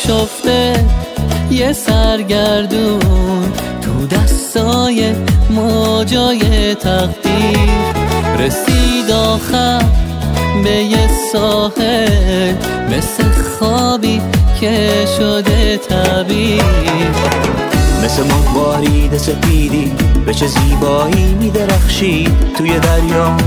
آشفته یه سرگردون تو دستای موجای تقدیر. رسید آخر به یه ساحل مثل خوابی که شده تعبیر. مثل مروارید سپیدی به چه زیبایی میدرخشی توی دریا.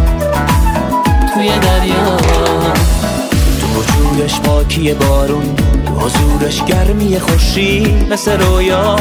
تو وجودش پاکی بارون، تو حضورش گرمی خوشی، مثل رویا.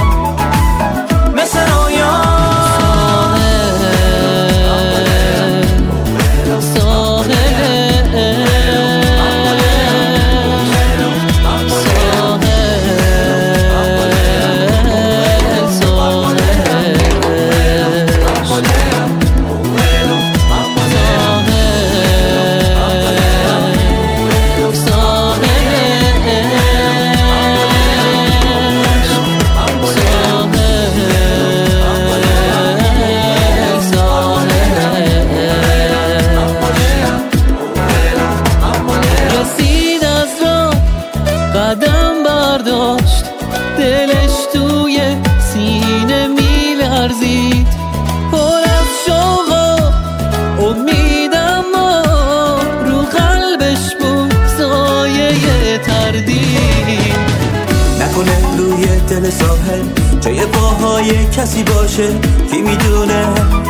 قدم برداشت دلش توی سینه میلرزید، پر از شوق و امیدم رو قلبش بود سایه تردید. نکنه روی دل ساحل جای پاهای کسی باشه، کی میدونه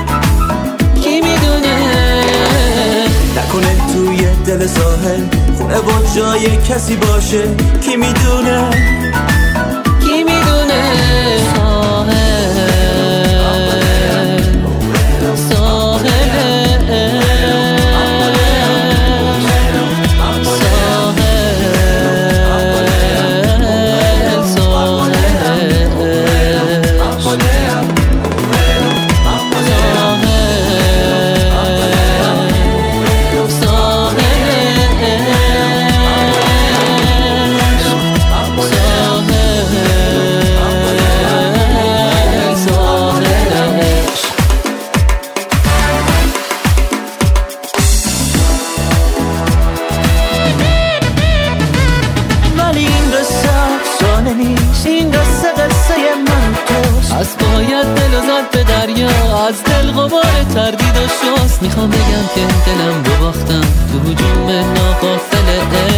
نکنه توی دل ساحل خونه با جای کسی باشه، کی میدونه این قصه من توست. از باید دل و زد به دریا، از دل غبار تردید و شست. میخوام بگم که دلم رو باختم تو هجوم ناقافل